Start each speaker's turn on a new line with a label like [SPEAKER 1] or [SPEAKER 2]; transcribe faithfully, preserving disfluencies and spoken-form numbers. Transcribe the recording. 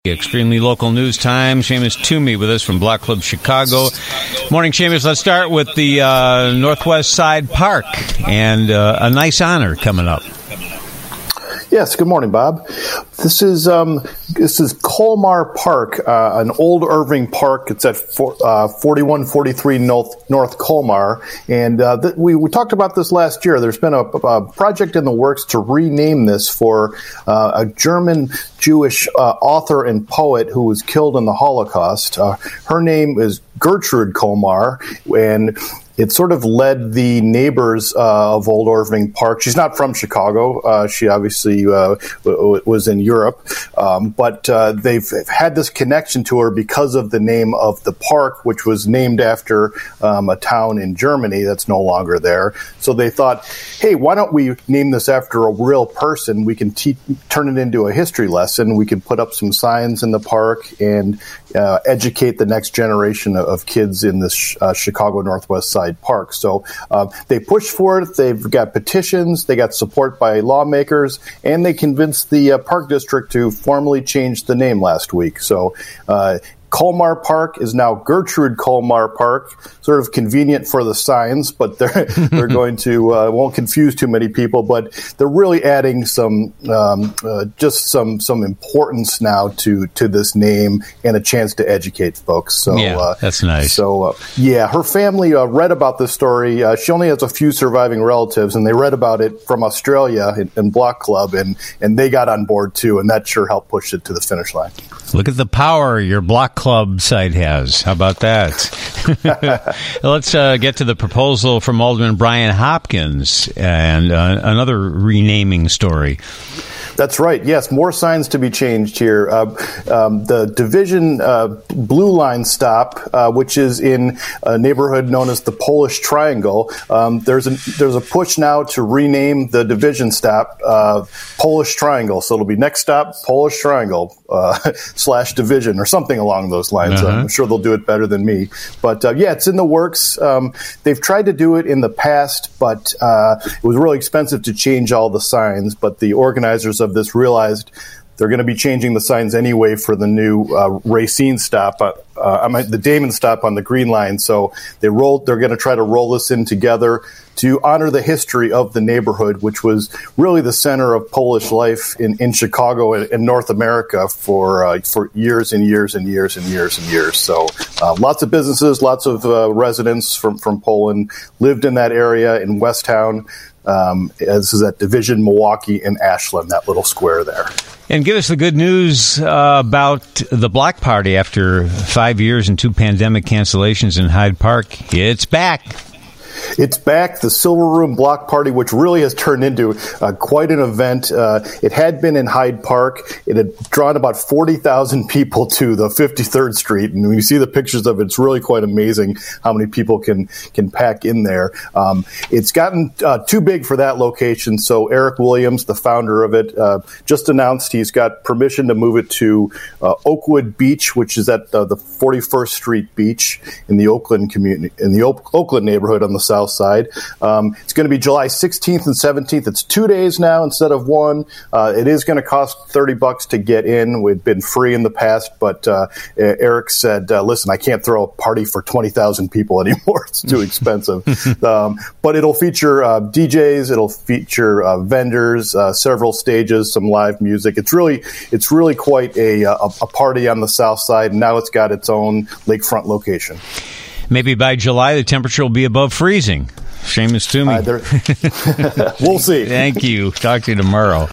[SPEAKER 1] Extremely local news time. Seamus Toomey with us from Block Club Chicago. Morning, Seamus. Let's start with the uh, Northwest Side Park and uh, a nice honor coming up.
[SPEAKER 2] Yes, good morning, Bob. This is um, this is Colmar Park, uh, an old Irving park. It's at for, uh, forty-one forty-three North, North Colmar, and uh, th- we, we talked about this last year. There's been a, a project in the works to rename this for uh, a German Jewish uh, author and poet who was killed in the Holocaust. Uh, her name is Gertrude Colmar, and it sort of led the neighbors uh, of Old Irving Park. She's not from Chicago. Uh, she obviously uh, w- was in Europe. Um, but uh, they've had this connection to her because of the name of the park, which was named after um, a town in Germany that's no longer there. So they thought, hey, why don't we name this after a real person? We can te- turn it into a history lesson. We can put up some signs in the park and uh, educate the next generation of, of kids in this uh, Chicago Northwest Side Park. So uh, they pushed for it. They've got petitions. They got support by lawmakers, and they convinced the uh, park district to formally change the name last week. So uh, Colmar Park is now Gertrude Colmar Park. Sort of convenient for the signs, but they're they're going to uh, won't confuse too many people. But they're really adding some um, uh, just some some importance now to to this name and a chance to educate folks. So
[SPEAKER 1] yeah,
[SPEAKER 2] uh,
[SPEAKER 1] that's nice.
[SPEAKER 2] So uh, yeah, her family uh, read about this story. Uh, she only has a few surviving relatives, and they read about it from Australia in, in Block Club, and and they got on board too, and that sure helped push it to the finish line.
[SPEAKER 1] Look at the power your Block Club site has. How about that? Let's uh, get to the proposal from Alderman Brian Hopkins and uh, another renaming story.
[SPEAKER 2] That's right. Yes, more signs to be changed here. Uh, um, the Division uh, Blue Line stop, uh, which is in a neighborhood known as the Polish Triangle, um, there's a there's a push now to rename the Division stop uh, Polish Triangle. So it'll be next stop Polish Triangle uh, slash Division or something along those lines. Uh-huh. I'm sure they'll do it better than me. But uh, yeah, it's in the works. Um, they've tried to do it in the past, but uh, it was really expensive to change all the signs. But the organizers of this realized they're going to be changing the signs anyway for the new uh, Racine stop, uh, uh, I mean, the Damon stop on the Green Line. So they rolled. They're going to try to roll this in together to honor the history of the neighborhood, which was really the center of Polish life in, in Chicago and, and North America for uh, for years and years and years and years and years. So uh, lots of businesses, lots of uh, residents from, from Poland lived in that area in Westtown. Um, this is at Division, Milwaukee, and Ashland, that little square there.
[SPEAKER 1] And give us the good news uh, about the Block Party after five years and two pandemic cancellations in Hyde Park. It's back.
[SPEAKER 2] It's back, the Silver Room Block Party, which really has turned into uh, quite an event. Uh, it had been in Hyde Park. It had drawn about forty thousand people to the fifty-third Street. And when you see the pictures of it, it's really quite amazing how many people can, can pack in there. Um, it's gotten uh, too big for that location. So Eric Williams, the founder of it, uh, just announced he's got permission to move it to uh, Oakwood Beach, which is at uh, the forty-first Street Beach in the Oakland community, in the o- Oakland neighborhood on the south side. Um, it's going to be July sixteenth and seventeenth. It's two days now instead of one. Uh, it is going to cost thirty bucks to get in. We've been free in the past, but uh, Eric said, uh, listen, I can't throw a party for twenty thousand people anymore. It's too expensive. um, but it'll feature uh, D Js. It'll feature uh, vendors, uh, several stages, some live music. It's really, it's really quite a, a, a party on the south side. And now it's got its own lakefront location.
[SPEAKER 1] Maybe by July, the temperature will be above freezing. Seamus Toomey.
[SPEAKER 2] Uh, we'll see.
[SPEAKER 1] Thank you. Talk to you tomorrow.